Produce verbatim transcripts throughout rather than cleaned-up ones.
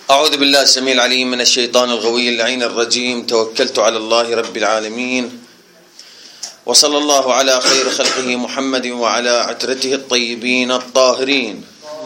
أعوذ بالله السميع العليم من الشيطان الغوي اللعين الرجيم. توكلت على الله رب العالمين، وصلى الله على خير خلقه محمد وعلى عترته الطيبين الطاهرين.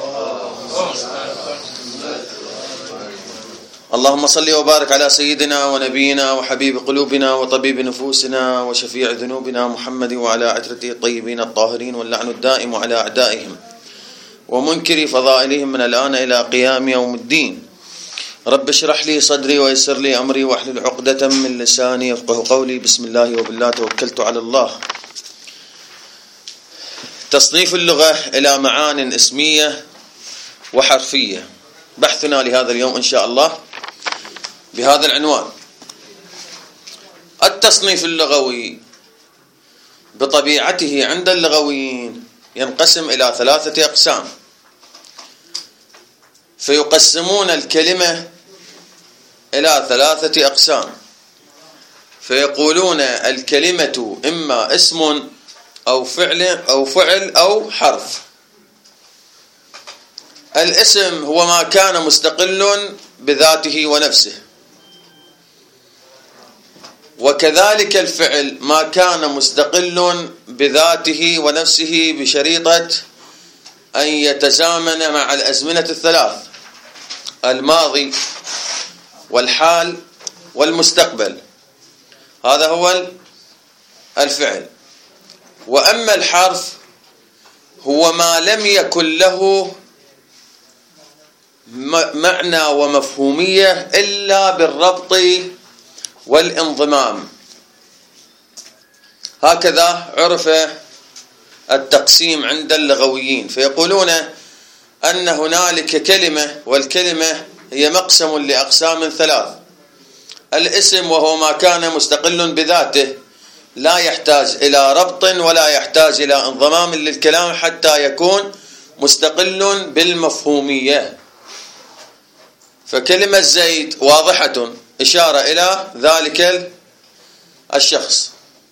اللهم صل وبارك على سيدنا ونبينا وحبيب قلوبنا وطبيب نفوسنا وشفيع ذنوبنا محمد وعلى عترته الطيبين الطاهرين، واللعن الدائم على أعدائهم ومنكر فضائلهم من الآن إلى قيام يوم الدين. رب اشرح لي صدري ويسر لي أمري واحلل عقدة من لساني يفقه قولي. بسم الله وبالله توكلت على الله. تصنيف اللغة إلى معان اسمية وحرفية، بحثنا لهذا اليوم إن شاء الله بهذا العنوان. التصنيف اللغوي بطبيعته عند اللغويين ينقسم إلى ثلاثة أقسام، فيقسمون الكلمة إلى ثلاثة أقسام، فيقولون الكلمة إما اسم أو فعل أو فعل أو حرف. الاسم هو ما كان مستقل بذاته ونفسه، وكذلك الفعل ما كان مستقل بذاته ونفسه بشريطة أن يتزامن مع الأزمنة الثلاث: الماضي والحال والمستقبل. هذا هو الفعل. وأما الحرف هو ما لم يكن له معنى ومفهومية إلا بالربط والانضمام. هكذا عرف التقسيم عند اللغويين، فيقولون أن هنالك كلمة، والكلمة هي مقسم لأقسام ثلاث: الاسم وهو ما كان مستقل بذاته لا يحتاج إلى ربط ولا يحتاج إلى انضمام للكلام حتى يكون مستقل بالمفهومية. فكلمة زيد واضحة، إشارة إلى ذلك الشخص،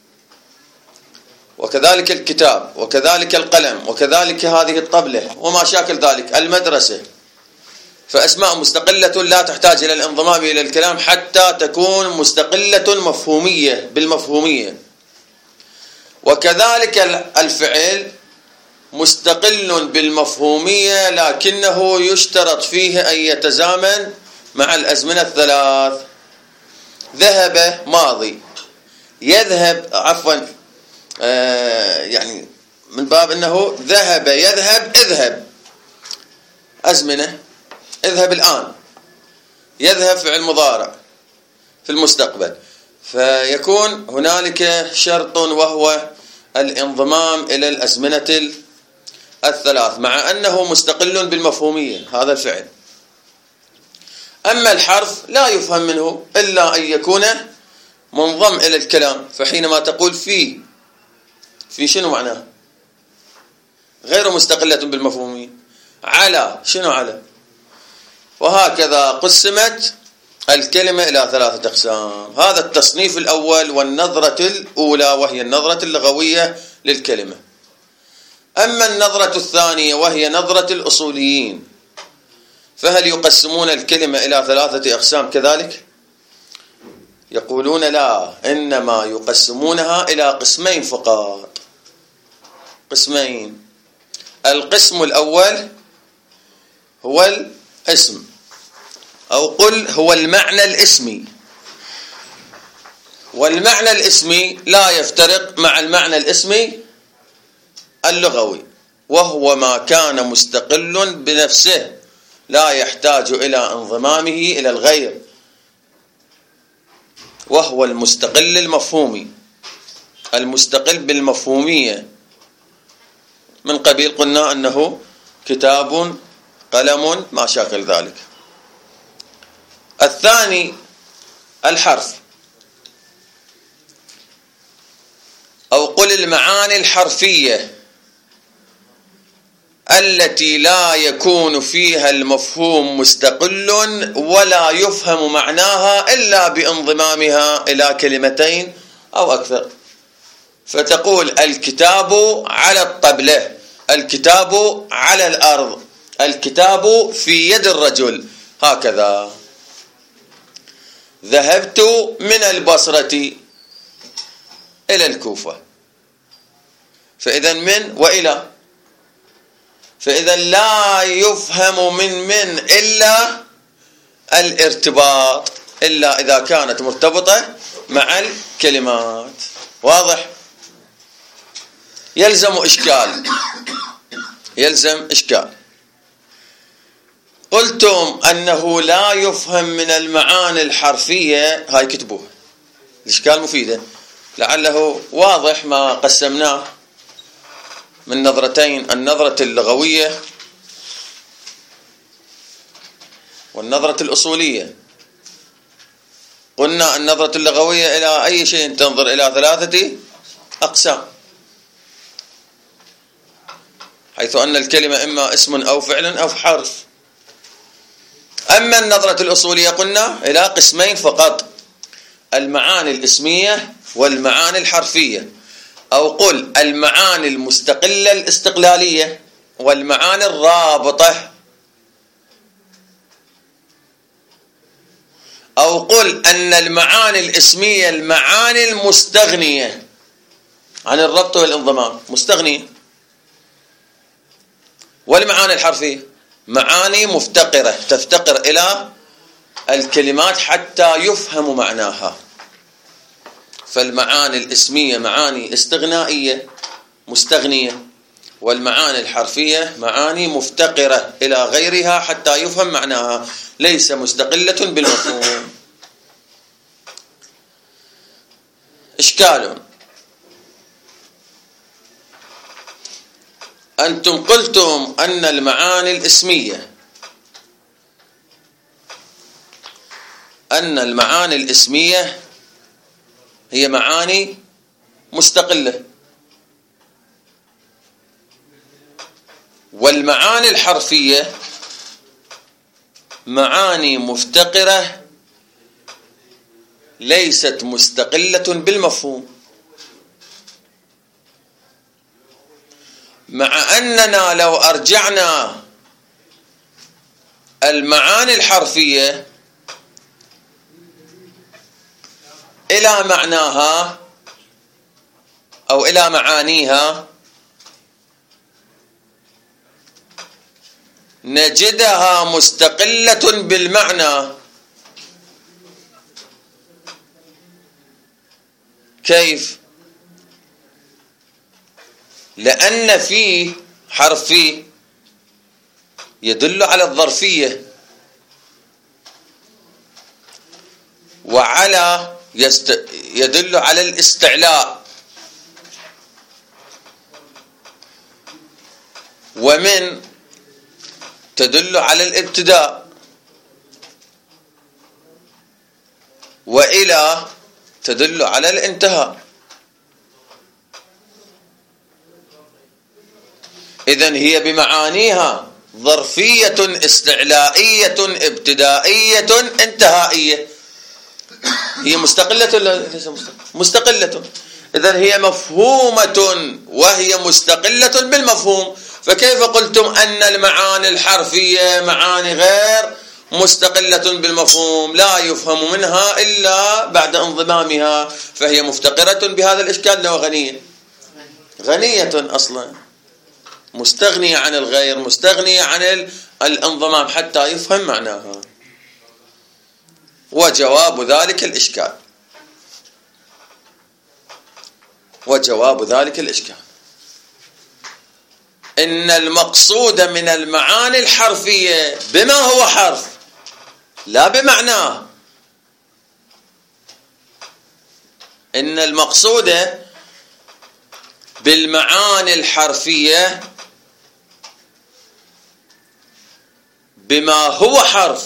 وكذلك الكتاب، وكذلك القلم، وكذلك هذه الطبلة وما شاكل ذلك، المدرسة. فأسماء مستقلة لا تحتاج إلى الانضمام إلى الكلام حتى تكون مستقلة مفهومية بالمفهومية. وكذلك الفعل مستقل بالمفهومية، لكنه يشترط فيه أن يتزامن مع الأزمنة الثلاث. ذهب ماضي، يذهب عفوا آه يعني من باب أنه ذهب يذهب اذهب، أزمنة، اذهب الآن، يذهب فعل مضارع في المستقبل. فيكون هنالك شرط وهو الانضمام إلى الأزمنة الثلاث مع أنه مستقل بالمفهومية، هذا الفعل. أما الحرف لا يفهم منه إلا أن يكون منضم إلى الكلام. فحينما تقول في، في شنو معناه؟ غير مستقلة بالمفهومية. على، شنو على؟ وهكذا قسمت الكلمة إلى ثلاثة أقسام. هذا التصنيف الأول والنظرة الأولى، وهي النظرة اللغوية للكلمة. أما النظرة الثانية وهي نظرة الأصوليين، فهل يقسمون الكلمة إلى ثلاثة أقسام كذلك؟ يقولون لا، إنما يقسمونها إلى قسمين فقط. قسمين. القسم الأول هو الاسم، أو قل هو المعنى الاسمي. والمعنى الاسمي لا يفترق مع المعنى الاسمي اللغوي، وهو ما كان مستقل بنفسه لا يحتاج إلى انضمامه إلى الغير، وهو المستقل المفهومي، المستقل بالمفهومية، من قبيل قلنا أنه كتاب، قلم، ما شاكل ذلك. الثاني الحرف، أو قل المعاني الحرفية التي لا يكون فيها المفهوم مستقل ولا يفهم معناها إلا بانضمامها إلى كلمتين أو أكثر. فتقول الكتاب على الطبلة، الكتاب على الأرض، الكتاب في يد الرجل. هكذا: ذهبت من البصرة إلى الكوفة، فإذا من وإلى، فإذا لا يفهم من من إلا الارتباط، إلا إذا كانت مرتبطة مع الكلمات. واضح؟ يلزم إشكال، يلزم إشكال. قلتم أنه لا يفهم من المعاني الحرفية، هاي كتبوها، الإشكال مفيدة لعله واضح ما قسمناه من نظرتين: النظرة اللغوية والنظرة الأصولية. قلنا النظرة اللغوية إلى أي شيء تنظر؟ إلى ثلاثة أقسام، حيث أن الكلمة إما اسم أو فعل أو حرف. أما النظرة الأصولية قلنا إلى قسمين فقط: المعاني الاسمية والمعاني الحرفية، أو قل المعاني المستقلة الاستقلالية والمعاني الرابطة، أو قل أن المعاني الاسمية المعاني المستغنية عن الربط والانضمام، مستغنية. والمعاني الحرفية معاني مفتقرة، تفتقر إلى الكلمات حتى يفهم معناها. فالمعاني الاسمية معاني استغنائية مستغنية، والمعاني الحرفية معاني مفتقرة إلى غيرها حتى يفهم معناها، ليس مستقلة بالمفهوم. إشكال: أنتم قلتم أن المعاني الاسمية أن المعاني الاسمية هي معاني مستقلة، والمعاني الحرفية معاني مفتقرة ليست مستقلة بالمفهوم. مع أننا لو أرجعنا المعاني الحرفية إلى معناها أو إلى معانيها نجدها مستقلة بالمعنى. كيف؟ لأن فيه حرفي يدل على الظرفية، وعلى يست... يدل على الاستعلاء، ومن تدل على الابتداء، وإلى تدل على الانتهاء. إذن هي بمعانيها ظرفية استعلائية ابتدائية انتهائية. هي مستقلة ولا ليس مستقلة؟ مستقلة. إذن هي مفهومة وهي مستقلة بالمفهوم. فكيف قلتم أن المعاني الحرفية معاني غير مستقلة بالمفهوم لا يفهم منها إلا بعد انضمامها؟ فهي مفتقرة بهذا الإشكال لو غنية غنية أصلا، مستغنية عن الغير، مستغنية عن الانضمام حتى يفهم معناها. وجواب ذلك الإشكال وجواب ذلك الإشكال إن المقصود من المعاني الحرفية بما هو حرف لا بمعناه. إن المقصود بالمعاني الحرفية بما هو حرف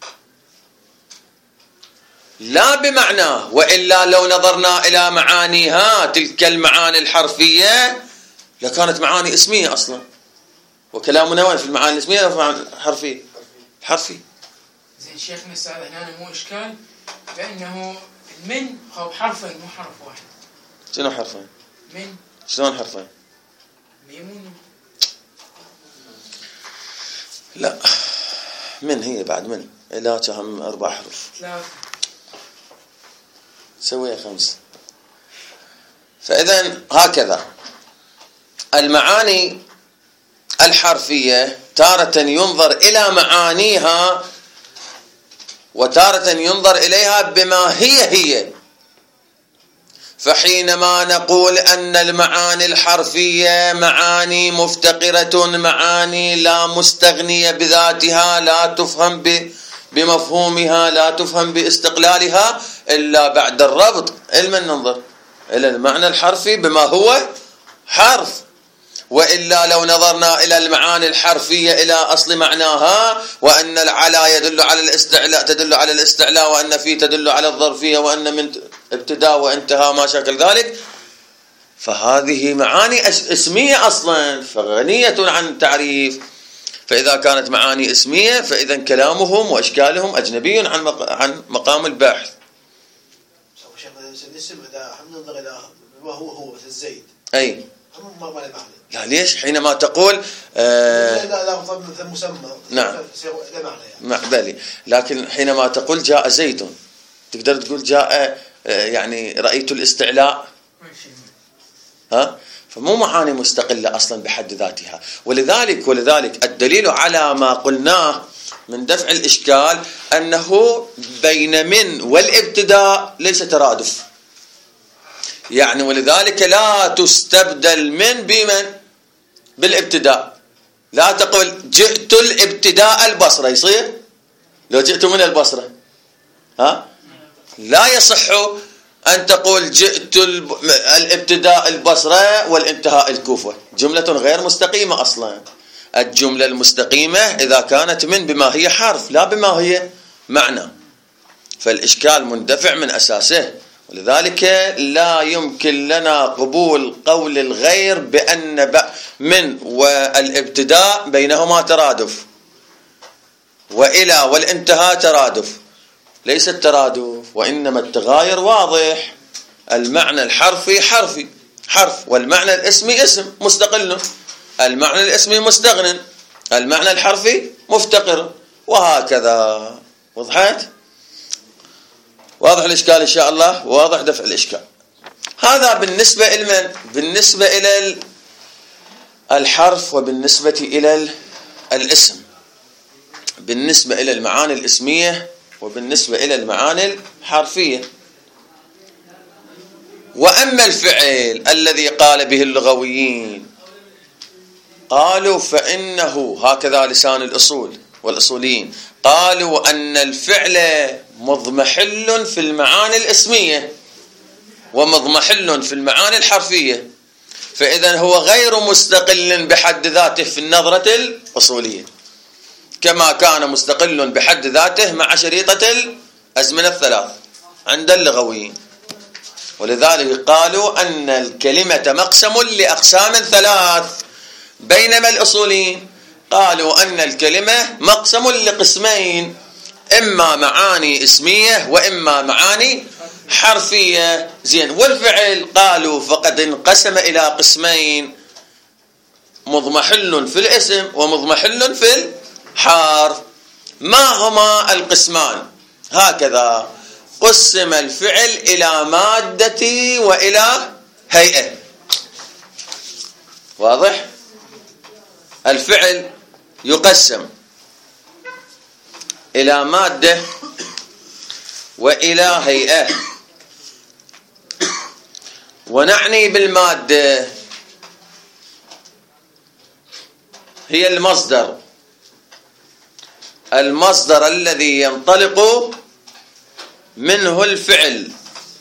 لا بمعناه، وإلا لو نظرنا إلى معانيها تلك المعاني الحرفية لكانت معاني اسمية أصلا. وكلامنا وين في المعاني الاسمية أو الحرفية؟ حرفي. زين شيخنا السؤال هنا مو إشكال بأنه من هو حرفين مو حرف واحد. شنو حرفين؟ من شلون حرفين؟ ميمون. لا من هي بعد من إلى كم أربع حروف ثلاثة سويها خمس. فإذا هكذا المعاني الحرفية تارة ينظر إلى معانيها وتارة ينظر إليها بما هي هي. فحينما نقول أن المعاني الحرفية معاني مفتقرة، معاني لا مستغنية بذاتها، لا تفهم بمفهومها، لا تفهم باستقلالها إلا بعد الربط. إلما ننظر إلى المعنى الحرفي بما هو حرف، وإلا لو نظرنا إلى المعاني الحرفية إلى أصل معناها، وأن العلا يدل على الاستعلاء تدل على الاستعلاء، وأن في تدل على الظرفية، وأن من ابتداء وانتهاء ما شكل ذلك، فهذه معاني اسمية أصلا فغنية عن تعريف. فإذا كانت معاني اسمية فإذا كلامهم وأشكالهم أجنبي عن عن مقام البحث. الاسم إذا ننظر إلى ما هو هو مثل زيد أي ما ما له معنى. لا ليش حينما تقول آه لا لا مثل مسمى نعم له معنى يعني. نعم بالي. لكن حينما تقول جاء زيد تقدر تقول جاء آه يعني رأيت الاستعلاء، ها؟ فمو معاني مستقلة أصلا بحد ذاتها. ولذلك ولذلك الدليل على ما قلناه من دفع الإشكال أنه بين من والابتداء ليس ترادف، يعني ولذلك لا تستبدل من بمن بالابتداء. لا تقول جئت الابتداء البصرة، يصير لو جئت من البصرة ها لا يصح أن تقول جئت الابتداء البصرة والانتهاء الكوفة، جملة غير مستقيمة أصلا. الجملة المستقيمة إذا كانت من بما هي حرف لا بما هي معنى، فالإشكال مندفع من أساسه. ولذلك لا يمكن لنا قبول قول الغير بأن من والابتداء بينهما ترادف، وإلى والانتهاء ترادف. ليس الترادف، وإنما التغاير واضح. المعنى الحرفي حرفي حرف، والمعنى الاسمي اسم مستقل، المعنى الاسمي مستغن، المعنى الحرفي مفتقر، وهكذا. وضحت؟ واضح الإشكال إن شاء الله، واضح دفع الإشكال. هذا بالنسبة إلى بالنسبة إلى الحرف وبالنسبة إلى الاسم، بالنسبة إلى المعاني الاسمية وبالنسبة إلى المعاني الحرفية. وأما الفعل الذي قال به اللغويين قالوا فإنه هكذا لسان الأصول والأصوليين، قالوا أن الفعل مضمحل في المعاني الاسمية ومضمحل في المعاني الحرفية، فإذا هو غير مستقل بحد ذاته في النظرة الأصولية، كما كان مستقل بحد ذاته مع شريطة الأزمنة الثلاث عند اللغويين. ولذلك قالوا أن الكلمة مقسم لأقسام ثلاث، بينما الأصوليين قالوا أن الكلمة مقسم لقسمين، إما معاني اسمية وإما معاني حرفية. زين، والفعل قالوا فقد انقسم إلى قسمين، مضمحل في الاسم ومضمحل في الحرف. ما هما القسمان؟ هكذا قسم الفعل إلى مادة وإلى هيئة. واضح؟ الفعل يقسم إلى مادة وإلى هيئة، ونعني بالمادة هي المصدر، المصدر الذي ينطلق منه الفعل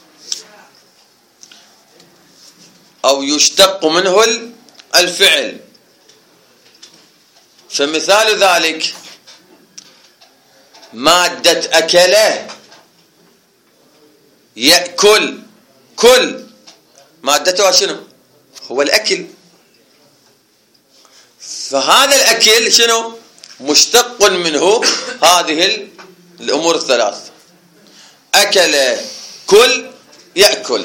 أو يشتق منه الفعل. فمثال ذلك مادة أكله يأكل، كل مادته شنو؟ هو الأكل. فهذا الأكل شنو؟ مشتق منه هذه الأمور الثلاث: أكل، كل، يأكل.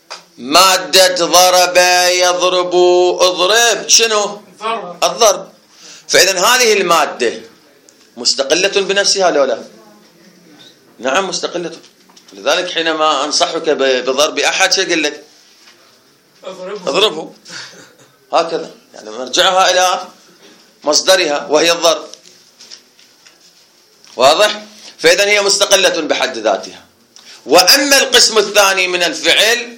مادة ضرب يضرب اضرب، شنو؟ ضرب. الضرب. فإذا هذه المادة مستقلة بنفسها لو لا؟ نعم مستقلة. لذلك حينما أنصحك بضرب أحد شو أقول لك؟ اضربه اضربه هكذا، يعني مرجعها إلى مصدرها وهي الضرب. واضح؟ فإذا هي مستقلة بحد ذاتها. وأما القسم الثاني من الفعل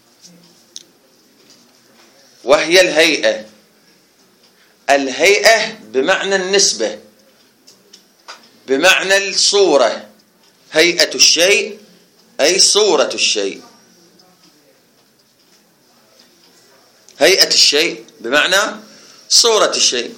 وهي الهيئة. الهيئة بمعنى النسبة، بمعنى الصورة. هيئة الشيء أي صورة الشيء. هيئة الشيء بمعنى صورة الشيء.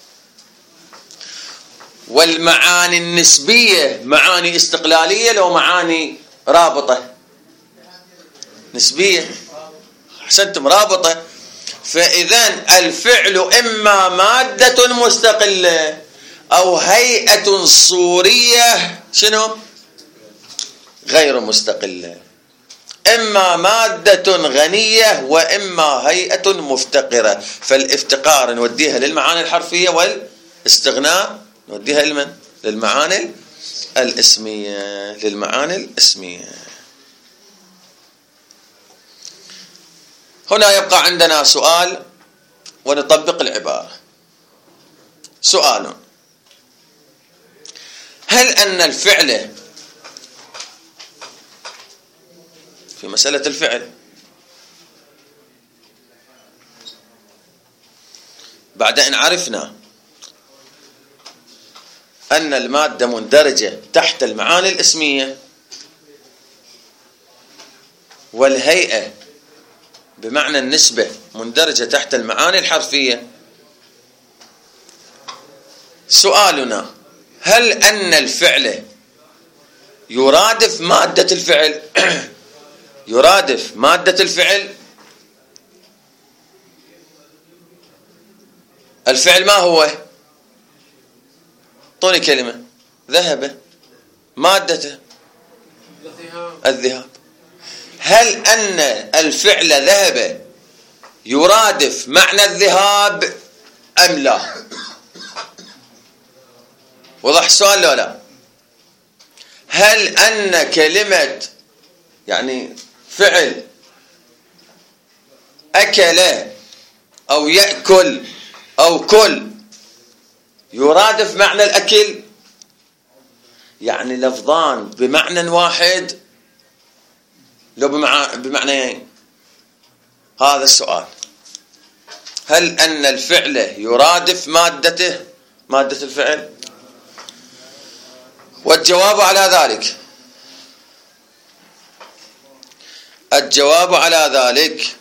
والمعاني النسبية معاني استقلالية لو معاني رابطة نسبية. أحسنتم، رابطة. فإذن الفعل إما مادة مستقلة أو هيئة صورية شنو؟ غير مستقلة. إما مادة غنية وإما هيئة مفتقرة. فالافتقار نوديها للمعاني الحرفية والاستغناء نوديها لمن؟ للمعاني الاسمية. للمعاني الاسمية. هنا يبقى عندنا سؤال ونطبق العبارة. سؤال: هل أن الفعل في مسألة الفعل بعد أن عرفنا أن المادة مندرجة تحت المعاني الاسمية والهيئة بمعنى النسبة مندرجة تحت المعاني الحرفية، سؤالنا: هل أن الفعل يرادف مادة الفعل؟ يرادف مادة الفعل؟ الفعل ما هو؟ اعطوني كلمة. ذهب. مادته الذهاب. هل أن الفعل ذهب يرادف معنى الذهاب أم لا؟ وضح السؤال لو لا؟ هل أن كلمة يعني فعل أكل أو يأكل أو كل يرادف معنى الأكل؟ يعني لفظان بمعنى واحد لو بمعنيين؟ هذا السؤال. هل أن الفعل يرادف مادته مادة الفعل؟ والجواب على ذلك الجواب على ذلك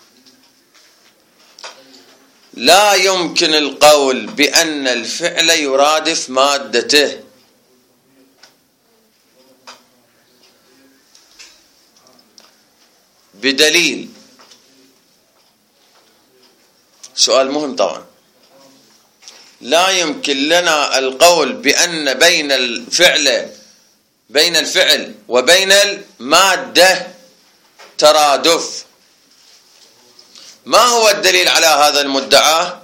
لا يمكن القول بأن الفعل يرادف مادته، بدليل. سؤال مهم طبعا. لا يمكن لنا القول بأن بين الفعل بين الفعل وبين المادة ترادف. ما هو الدليل على هذا المدعى؟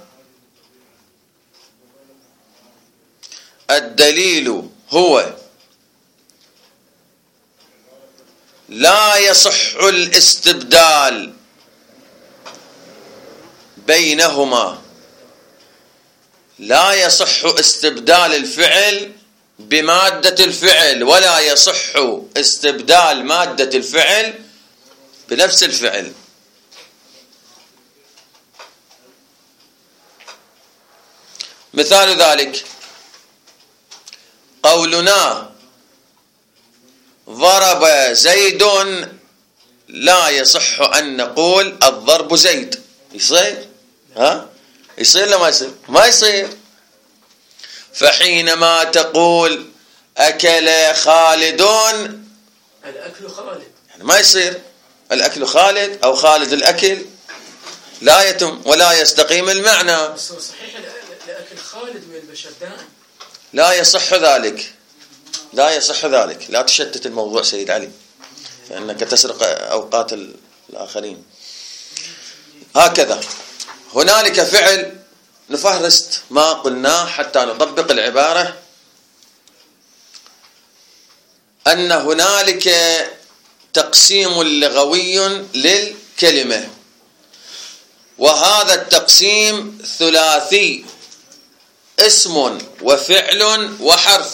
الدليل هو لا يصح الاستبدال بينهما. لا يصح استبدال الفعل بمادة الفعل، ولا يصح استبدال مادة الفعل بنفس الفعل. مثال ذلك قولنا ضرب زيد، لا يصح أن نقول الضرب زيد. يصير؟ ها؟ يصير لا ما يصير؟ ما يصير. فحينما تقول أكل خالدون، الأكل خالد، يعني ما يصير الأكل خالد أو خالد الأكل، لا يتم ولا يستقيم المعنى. بس صحيح الأكل خالد ويلبش دائم. لا يصح ذلك، لا يصح ذلك. لا تشتت الموضوع سيد علي، لأنك تسرق أوقات الآخرين. هكذا هنالك فعل نفهرست ما قلناه حتى نطبق العبارة. أن هنالك تقسيم لغوي للكلمة، وهذا التقسيم ثلاثي: اسم وفعل وحرف.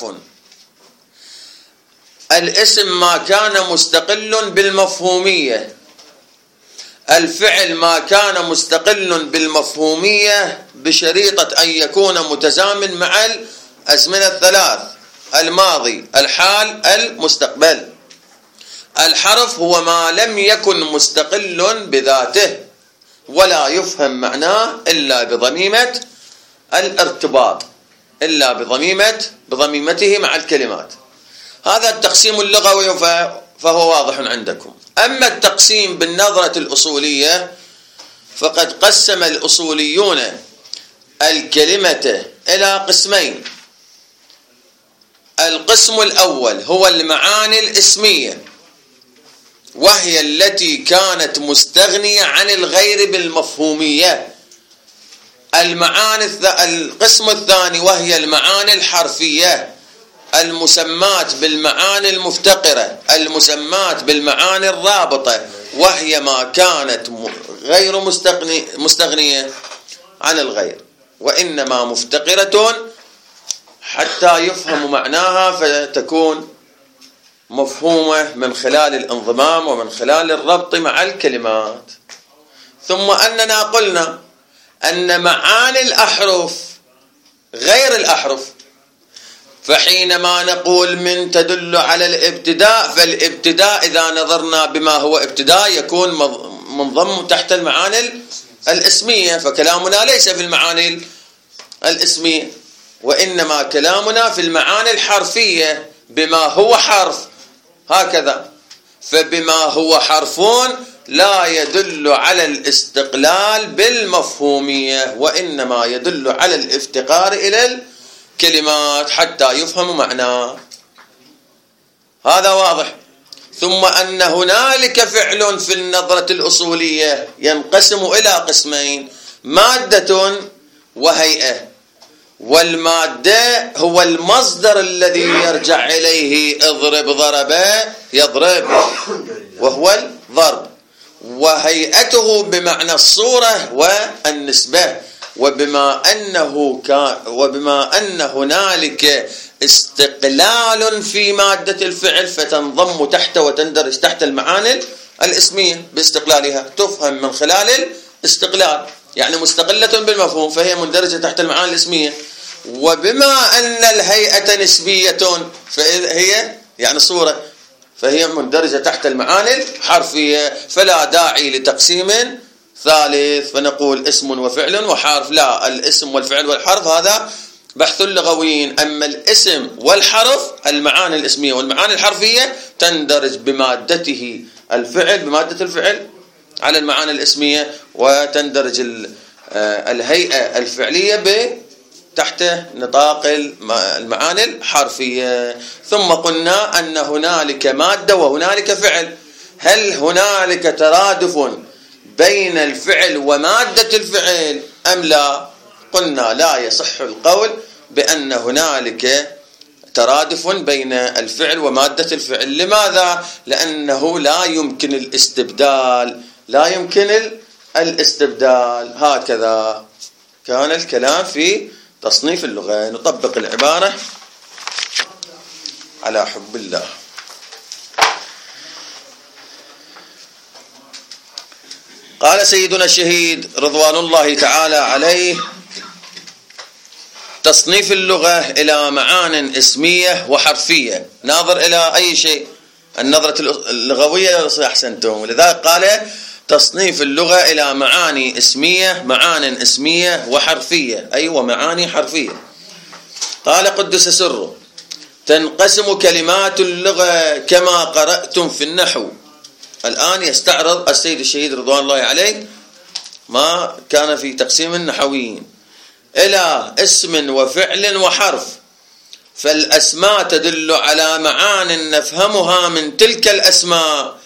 الاسم ما كان مستقل بالمفهومية، الفعل ما كان مستقل بالمفهومية بشريطة أن يكون متزامن مع الأزمنة الثلاث: الماضي، الحال، المستقبل. الحرف هو ما لم يكن مستقل بذاته ولا يفهم معناه إلا بضميمة الارتباط، إلا بضميمة بضميمته مع الكلمات. هذا التقسيم اللغوي فهو واضح عندكم. أما التقسيم بالنظرة الأصولية فقد قسم الأصوليون الكلمة إلى قسمين. القسم الأول هو المعاني الاسمية، وهي التي كانت مستغنية عن الغير بالمفهومية. المعاني القسم الثاني وهي المعاني الحرفية المسمات بالمعاني المفتقرة، المسمات بالمعاني الرابطة، وهي ما كانت غير مستغنية عن الغير وإنما مفتقرة حتى يفهم معناها فتكون مفهومة من خلال الانضمام ومن خلال الربط مع الكلمات. ثم أننا قلنا أن معاني الأحرف غير الأحرف، فحينما نقول من تدل على الابتداء، فالابتداء إذا نظرنا بما هو ابتداء يكون منضم تحت المعاني الاسمية، فكلامنا ليس في المعاني الاسمية وإنما كلامنا في المعاني الحرفية بما هو حرف. هكذا فبما هو حرفون لا يدل على الاستقلال بالمفهومية وإنما يدل على الافتقار إلى الكلمات حتى يفهم معناه. هذا واضح. ثم أن هنالك فعل في النظرة الأصولية ينقسم إلى قسمين: مادة وهيئة. والمادة هو المصدر الذي يرجع إليه اضرب ضرب يضرب، وهو الضرب، وهيئته بمعنى الصورة والنسبة. وبما أنه كان وبما أن هنالك استقلال في مادة الفعل فتنضم تحت وتندرج تحت المعاني الاسمية باستقلالها، تفهم من خلال الاستقلال، يعني مستقلة بالمفهوم فهي مندرجة تحت المعاني الاسمية. وبما أن الهيئة نسبية فهي يعني صورة، فهي مندرجة تحت المعاني الحرفية، فلا داعي لتقسيم ثالث فنقول اسم وفعل وحرف. لا، الاسم والفعل والحرف هذا بحث اللغويين. أما الاسم والحرف المعاني الاسمية والمعاني الحرفية تندرج بمادته الفعل بمادة الفعل على المعاني الاسمية، وتندرج الهيئة الفعلية ب تحت نطاق المعاني الحرفية. ثم قلنا أن هنالك مادة وهنالك فعل. هل هنالك ترادف بين الفعل ومادة الفعل أم لا؟ قلنا لا يصح القول بأن هنالك ترادف بين الفعل ومادة الفعل. لماذا؟ لأنه لا يمكن الاستبدال، لا يمكن الاستبدال. هكذا كان الكلام في تصنيف اللغة. نطبق العبارة على حب الله. قال سيدنا الشهيد رضوان الله تعالى عليه: تصنيف اللغة إلى معان اسمية وحرفية. ناظر إلى أي شيء، النظرة اللغوية أحسنتم. ولذلك قال تصنيف اللغة إلى معاني اسمية، معان اسمية وحرفية، أي ومعاني حرفية. قال قدس سره: تنقسم كلمات اللغة كما قرأتم في النحو. الآن يستعرض السيد الشهيد رضوان الله عليه ما كان في تقسيم النحويين إلى اسم وفعل وحرف. فالأسماء تدل على معان نفهمها من تلك الأسماء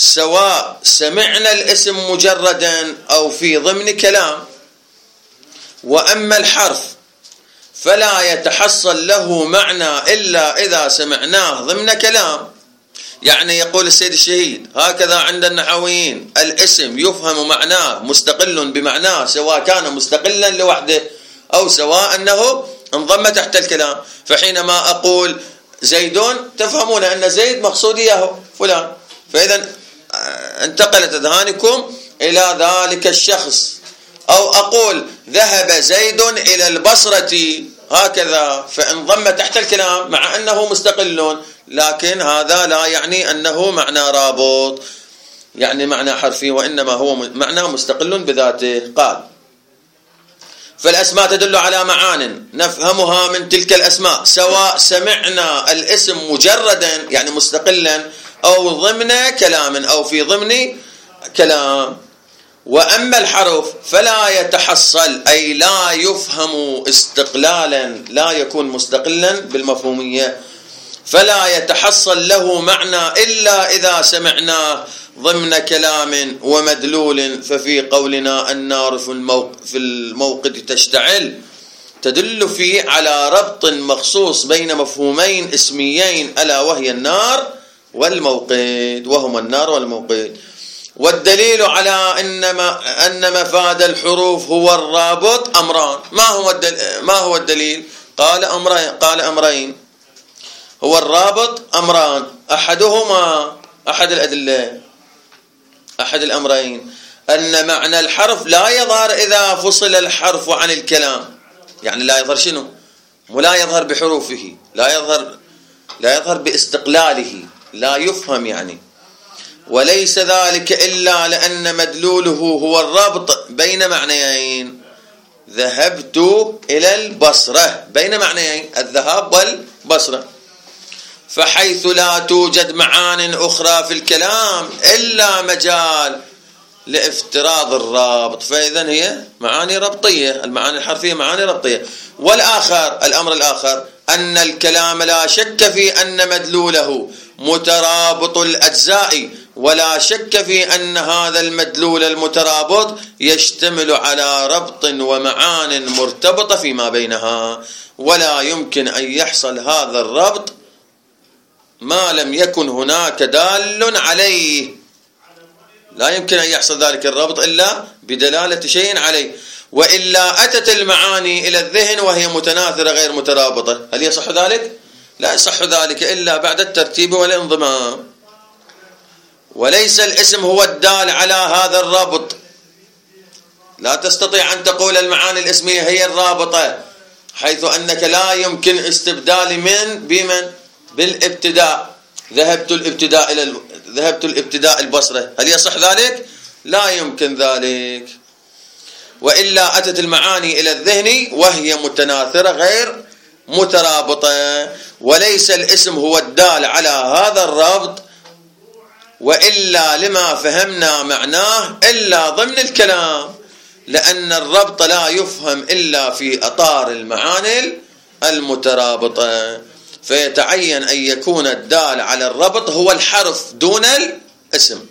سواء سمعنا الاسم مجردا أو في ضمن كلام. وأما الحرف فلا يتحصل له معنى إلا إذا سمعناه ضمن كلام. يعني يقول السيد الشهيد هكذا عند النحويين: الاسم يفهم معناه مستقل بمعناه سواء كان مستقلا لوحده أو سواء أنه انضم تحت الكلام. فحينما أقول زيدون تفهمون أن زيد مقصود إياه فلان، فإذا انتقلت أذهانكم إلى ذلك الشخص. أو أقول ذهب زيد إلى البصرة هكذا، فانضم تحت الكلام مع أنه مستقل، لكن هذا لا يعني أنه معنى رابط، يعني معنى حرفي، وإنما هو معنى مستقل بذاته. قال: فالأسماء تدل على معان نفهمها من تلك الأسماء سواء سمعنا الاسم مجردا يعني مستقلا أو ضمن كلام أو في ضمن كلام. وأما الحرف فلا يتحصل أي لا يفهم استقلالا، لا يكون مستقلا بالمفهومية، فلا يتحصل له معنى إلا إذا سمعناه ضمن كلام ومدلول. ففي قولنا النار في الموقد تشتعل تدل فيه على ربط مخصوص بين مفهومين اسميين ألا وهي النار والموقد، وهما النار والموقد. والدليل على إنما أن مفاد الحروف هو الرابط أمران. ما هو الدليل؟ ما هو الدليل؟ قال أمرين قال أمرين هو الرابط أمران، أحدهما أحد الأدلة أحد الأمرين أن معنى الحرف لا يظهر إذا فصل الحرف عن الكلام. يعني لا يظهر شنو؟ ولا يظهر بحروفه، لا يظهر لا يظهر باستقلاله، لا يفهم يعني. وليس ذلك إلا لأن مدلوله هو الربط بين معنيين: ذهبت إلى البصرة، بين معنيين الذهاب والبصرة. فحيث لا توجد معان أخرى في الكلام إلا مجال لافتراض الرابط، فإذن هي معاني ربطية، المعاني الحرفية معاني ربطية. والآخر الأمر الآخر أن الكلام لا شك في أن مدلوله مترابط الأجزاء، ولا شك في أن هذا المدلول المترابط يشتمل على ربط ومعان مرتبطة فيما بينها، ولا يمكن أن يحصل هذا الربط ما لم يكن هناك دال عليه. لا يمكن أن يحصل ذلك الربط إلا بدلالة شيء عليه، وإلا أتت المعاني إلى الذهن وهي متناثرة غير مترابطة. هل يصح ذلك؟ لا يصح ذلك إلا بعد الترتيب والانضمام. وليس الاسم هو الدال على هذا الرابط. لا تستطيع أن تقول المعاني الاسمية هي الرابطة، حيث أنك لا يمكن استبدال من بمن بالابتداء. ذهبت الابتداء إلى ذهبت الابتداء البصرة، هل يصح ذلك؟ لا يمكن ذلك. وإلا أتت المعاني إلى الذهن وهي متناثرة غير مترابطة. وليس الاسم هو الدال على هذا الربط، وإلا لما فهمنا معناه إلا ضمن الكلام، لأن الربط لا يفهم إلا في أطار المعاني المترابطة. فيتعين أن يكون الدال على الربط هو الحرف دون الاسم،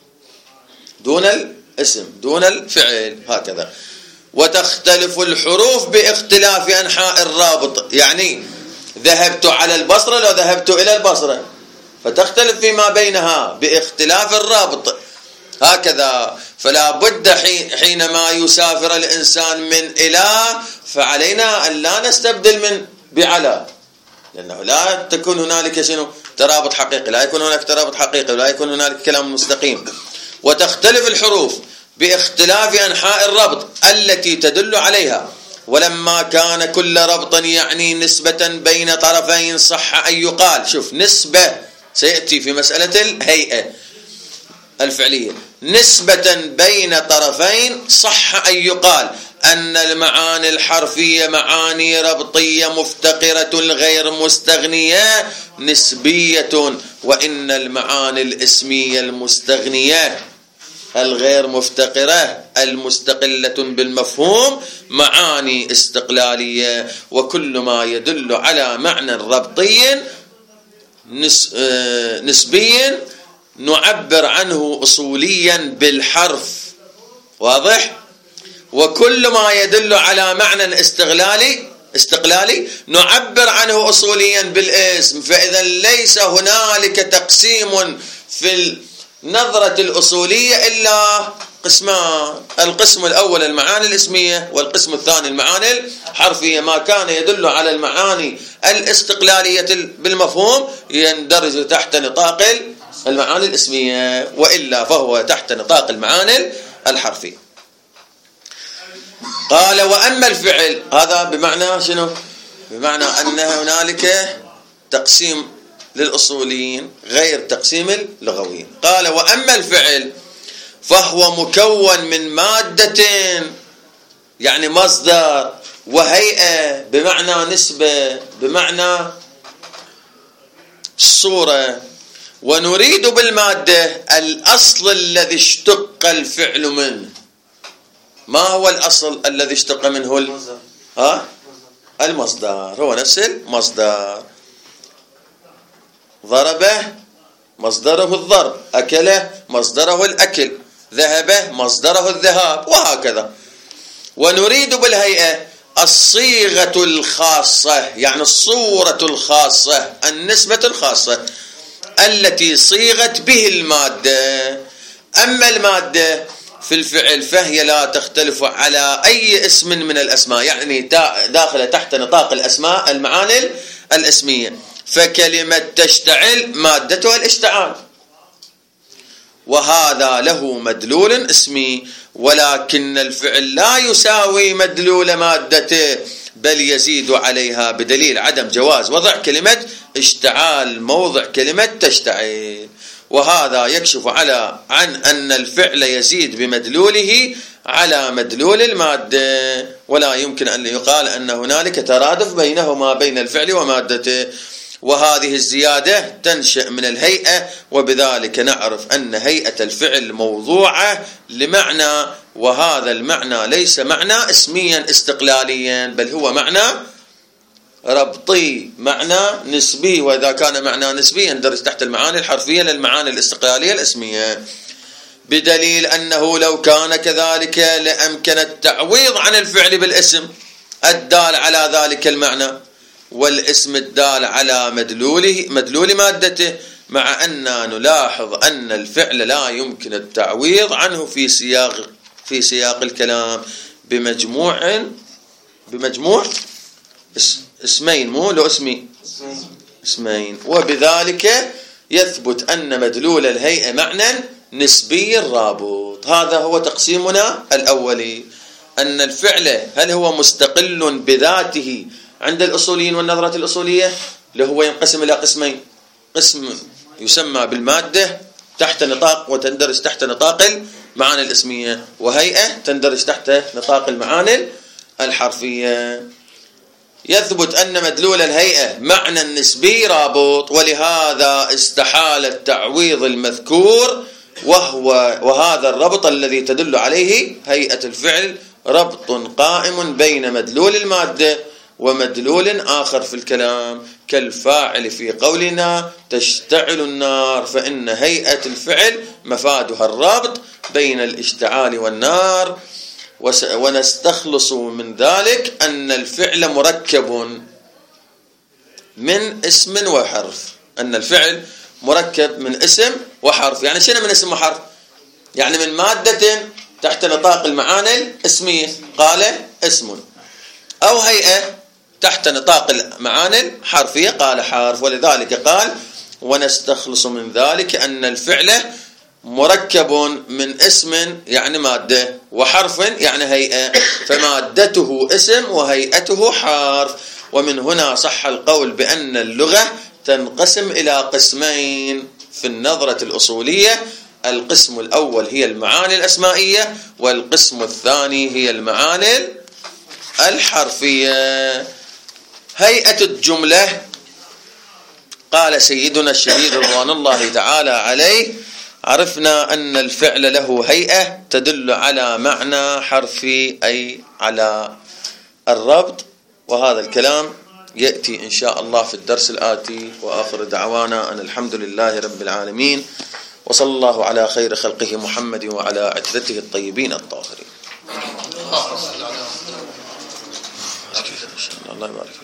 دون الاسم دون الفعل هكذا. وتختلف الحروف باختلاف أنحاء الرابط، يعني ذهبت على البصرة لو ذهبت إلى البصرة، فتختلف فيما بينها باختلاف الرابط هكذا. فلا بد حينما يسافر الإنسان من إلى فعلينا أن لا نستبدل من بعلى، لأنه لا تكون هنالك شنو ترابط حقيقي، لا يكون هناك ترابط حقيقي ولا يكون هنالك كلام مستقيم. وتختلف الحروف باختلاف أنحاء الربط التي تدل عليها. ولما كان كل ربط يعني نسبة بين طرفين صح أن يقال، شوف نسبة سيأتي في مسألة الهيئة الفعلية، نسبة بين طرفين صح أن يقال أن المعاني الحرفية معاني ربطية مفتقرة غير مستغنية نسبية، وإن المعاني الاسمية المستغنية الغير مفتقرة المستقلة بالمفهوم معاني استقلالية. وكل ما يدل على معنى ربطي نسبي نعبر عنه أصوليا بالحرف، واضح؟ وكل ما يدل على معنى استغلالي استقلالي نعبر عنه أصوليا بالاسم. فإذا ليس هنالك تقسيم في النظرة الأصولية إلا قسمان: القسم الأول المعاني الاسمية، والقسم الثاني المعاني الحرفية. ما كان يدل على المعاني الاستقلالية بالمفهوم يندرج تحت نطاق المعاني الاسمية، وإلا فهو تحت نطاق المعاني الحرفية. قال: وأما الفعل، هذا بمعنى شنو؟ بمعنى أن هنالك تقسيم للأصوليين غير تقسيم اللغويين. قال: وأما الفعل فهو مكون من مادة، يعني مصدر، وهيئة بمعنى نسبة، بمعنى صورة. ونريد بالمادة الأصل الذي اشتق الفعل منه. ما هو الأصل الذي اشتق منه؟ المصدر. ها؟ المصدر هو نفس المصدر. ضربه مصدره الضرب، أكله مصدره الأكل، ذهبه مصدره الذهاب، وهكذا. ونريد بالهيئة الصيغة الخاصة، يعني الصورة الخاصة، النسبة الخاصة التي صيغت به المادة. أما المادة في الفعل فهي لا تختلف على أي اسم من الأسماء، يعني داخلة تحت نطاق الأسماء المعاني الاسمية. فكلمة تشتعل مادتها الاشتعال، وهذا له مدلول اسمي، ولكن الفعل لا يساوي مدلول مادته، بل يزيد عليها بدليل عدم جواز وضع كلمة اشتعال موضع كلمة تشتعل. وهذا يكشف على عن أن الفعل يزيد بمدلوله على مدلول المادة، ولا يمكن أن يقال أن هنالك ترادف بينهما بين الفعل ومادته. وهذه الزيادة تنشأ من الهيئة، وبذلك نعرف أن هيئة الفعل موضوعة لمعنى، وهذا المعنى ليس معنى اسميا استقلاليا، بل هو معنى ربطي، معنى نسبي. وإذا كان معنى نسبي يندرج تحت المعاني الحرفية للمعاني الاستقلالية الاسمية، بدليل أنه لو كان كذلك لأمكن التعويض عن الفعل بالاسم الدال على ذلك المعنى، والاسم الدال على مدلوله مدلول مادته، مع أننا نلاحظ أن الفعل لا يمكن التعويض عنه في سياق في سياق الكلام بمجموع بمجموع اسمين، مو لو اسمي اسمين. وبذلك يثبت أن مدلول الهيئة معنى نسبي رابط. هذا هو تقسيمنا الأولي، أن الفعل هل هو مستقل بذاته عند الأصوليين والنظرة الأصولية، اللي هو ينقسم إلى قسمين: قسم يسمى بالمادة تحت نطاق وتندرج تحت نطاق المعاني الاسمية، وهيئة تندرج تحت نطاق المعاني الحرفية. يثبت أن مدلول الهيئة معنى نسبي رابط، ولهذا استحال التعويض المذكور، وهو وهذا الربط الذي تدل عليه هيئة الفعل ربط قائم بين مدلول المادة ومدلول آخر في الكلام، كالفاعل في قولنا تشتعل النار، فإن هيئة الفعل مفادها الربط بين الاشتعال والنار. ونستخلص من ذلك أن الفعل مركب من اسم وحرف، أن الفعل مركب من اسم وحرف. يعني شنو من اسم وحرف؟ يعني من مادة تحت نطاق المعاني الاسمية، قال اسم، أو هيئة تحت نطاق المعاني الحرفية، قال حرف. ولذلك قال: ونستخلص من ذلك أن الفعل مركب من اسم يعني مادة، وحرف يعني هيئة، فمادته اسم وهيئته حرف. ومن هنا صح القول بأن اللغة تنقسم إلى قسمين في النظرة الأصولية: القسم الأول هي المعاني الأسمائية، والقسم الثاني هي المعاني الحرفية. هيئة الجملة، قال سيدنا الشهيد رضوان الله تعالى عليه: عرفنا أن الفعل له هيئة تدل على معنى حرفي، أي على الربط. وهذا الكلام يأتي إن شاء الله في الدرس الآتي. وآخر دعوانا أن الحمد لله رب العالمين، وصلى الله على خير خلقه محمد وعلى عترته الطيبين الطاهرين. الله يبارك فيك.